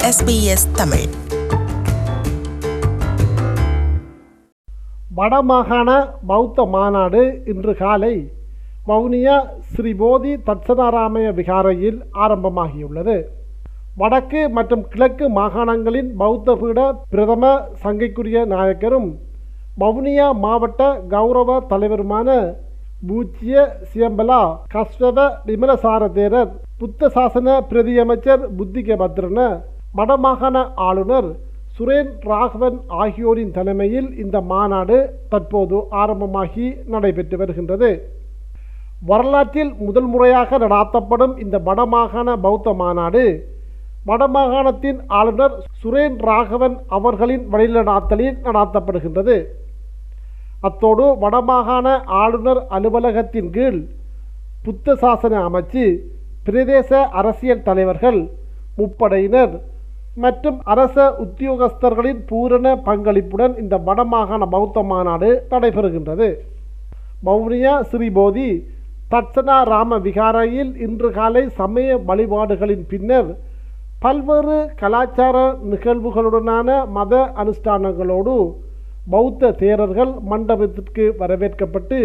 SBS Tamil. வடமாகாண பௌத்த மாநாடு இன்று காலை வவுனியா ஸ்ரீ போதி தட்சணாராமய விகாரையில் ஆரம்பமாகியுள்ளது. வடக்கு மற்றும் கிழக்கு மாகாணங்களின் பௌத்த பீட பிரதம சங்கைக்குரிய நாயக்கரும் வவுனியா மாவட்ட கௌரவ தலைவருமான பூச்சிய சியம்பலா கஸ்வவ விமலசார தேரர், புத்த சாசன பிரதியமைச்சர் புத்திக பத்ரன, வடமாகாண ஆளுநர் சுரேன் ராகவன் ஆகியோரின் தலைமையில் இந்த மாநாடு தற்போது ஆரம்பமாகி நடைபெற்று வருகின்றது. வரலாற்றில் முதல் முறையாக நடாத்தப்படும் இந்த வடமாகாண பௌத்த மாநாடு வடமாகாணத்தின் ஆளுநர் சுரேன் ராகவன் அவர்களின் வழிநடாத்தலில் நடாத்தப்படுகின்றது. அத்தோடு வடமாகாண ஆளுநர் அலுவலகத்தின் கீழ் புத்த சாசன அமைச்சு, பிரதேச அரசியல் தலைவர்கள், முப்படையினர் மற்றும் அரச உத்தியோகஸ்தர்களின் பூரண பங்களிப்புடன் இந்த வடமாகாண பௌத்த மாநாடு நடைபெறுகின்றது. வவுனியா ஸ்ரீபோதி தட்சணாராம விகாரையில் இன்று காலை சமய வழிபாடுகளின் பின்னர் பல்வேறு கலாச்சார நிகழ்வுகளுடனான மத அனுஷ்டானங்களோடு பௌத்த தேரர்கள் மண்டபத்திற்கு வரவேற்கப்பட்டு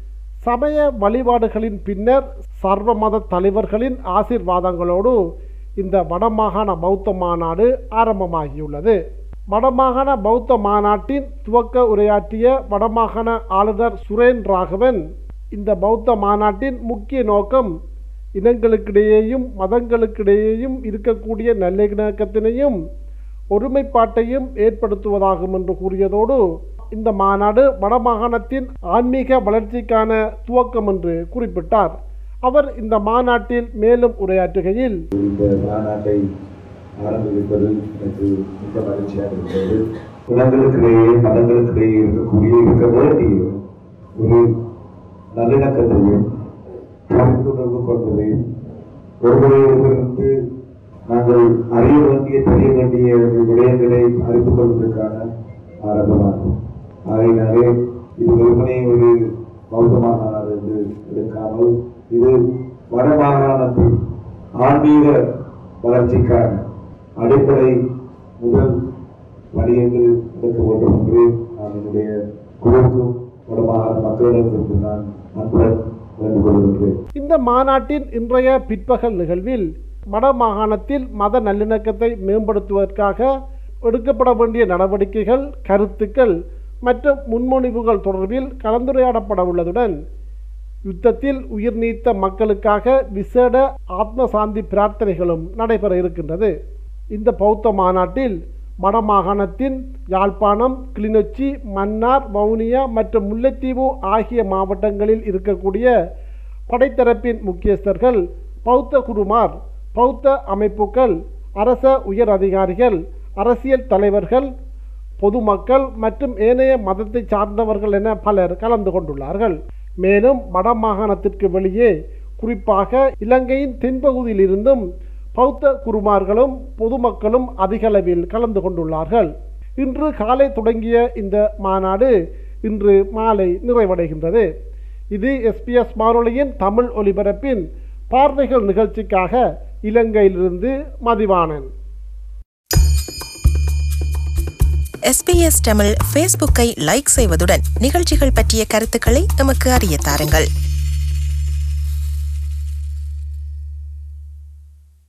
சமய வழிபாடுகளின் பின்னர் சர்வ மத தலைவர்களின் ஆசீர்வாதங்களோடு இந்த வடமாகாண பௌத்த மாநாடு ஆரம்பமாகியுள்ளது. வடமாகாண பௌத்த மாநாட்டின் துவக்க உரையாற்றிய வடமாகாண ஆளுநர் சுரேன் ராகவன், இந்த பௌத்த மாநாட்டின் முக்கிய நோக்கம் இனங்களுக்கிடையேயும் மதங்களுக்கிடையேயும் இருக்கக்கூடிய நல்லிணக்கத்தினையும் ஒருமைப்பாட்டையும் ஏற்படுத்துவதாகும் என்று கூறியதோடு, இந்த மாநாடு வடமாகாணத்தின் ஆன்மீக வளர்ச்சிக்கான துவக்கம் என்று குறிப்பிட்டார். அவர் இந்த மாநாட்டில் மேலும் உரையாற்றுகையில், இந்த மாநாட்டை ஆரம்பிப்பது எனக்கு மிக மகிழ்ச்சியாக இருக்கிறது. இனங்களுக்கிடையே மதங்களுக்கிடையே இருக்க வேண்டிய ஒரு நல்லிணக்கத்தையும் புரிந்துணர்வு கொள்வதையும் ஒருவரையிலிருந்து நாங்கள் அறிய வேண்டிய தெரிய வேண்டிய விடயங்களை அறிந்து கொள்வதற்கான ஆரம்பமாகும். ஆகையினாலே இது வெறுமனே ஒரு பௌத்த மாநாடு என்று எடுக்காமல் இது வடமாகாணத்தின் ஆன்மீக வளர்ச்சிக்கான அடிப்படை முதல் பணி என்று எடுக்க வேண்டும் என்று நான் என்னுடைய குழுவுக்கும் வடமாகாண மக்களிடத்திற்கு நான் அன்புடன் வேண்டுகொள்கின்றேன். இந்த மாநாட்டின் இன்றைய பிற்பகல் நிகழ்வில் வடமாகாணத்தில் மத நல்லிணக்கத்தை மேம்படுத்துவதற்காக எடுக்கப்பட வேண்டிய நடவடிக்கைகள், கருத்துக்கள் மற்றும் முன்மொழிவுகள் தொடர்பில் கலந்துரையாடப்பட உள்ளதுடன் யுத்தத்தில் உயிர் நீத்த மக்களுக்காக விசேட ஆத்ம சாந்தி பிரார்த்தனைகளும் நடைபெற இருக்கின்றது. இந்த பௌத்த மாநாட்டில் வடமாகாணத்தின் யாழ்ப்பாணம், கிளிநொச்சி, மன்னார், வவுனியா மற்றும் முல்லைத்தீவு ஆகிய மாவட்டங்களில் இருக்கக்கூடிய படைத்தரப்பின் முக்கியஸ்தர்கள், பௌத்த குருமார், பௌத்த அமைப்புகள், அரச உயர் அதிகாரிகள், அரசியல் தலைவர்கள், பொதுமக்கள் மற்றும் ஏனைய மதத்தை சார்ந்தவர்கள் என பலர் கலந்து கொண்டுள்ளார்கள். மேலும் வடமாகாணத்திற்கு வெளியே, குறிப்பாக இலங்கையின் தென்பகுதியில் இருந்தும் பௌத்த குருமார்களும் பொதுமக்களும் அதிக அளவில் கலந்து கொண்டுள்ளார்கள். இன்று காலை தொடங்கிய இந்த மாநாடு இன்று மாலை நிறைவடைகின்றது. இது SBS வானொலியின் தமிழ் ஒலிபரப்பின் பார்வைகள் நிகழ்ச்சிக்காக இலங்கையிலிருந்து மதிவாணன். SBS தமிழ் ஃபேஸ்புக்கை லைக் செய்வதுடன் நிகழ்ச்சிகள் பற்றிய கருத்துக்களை எமக்கு அறிய தாருங்கள்.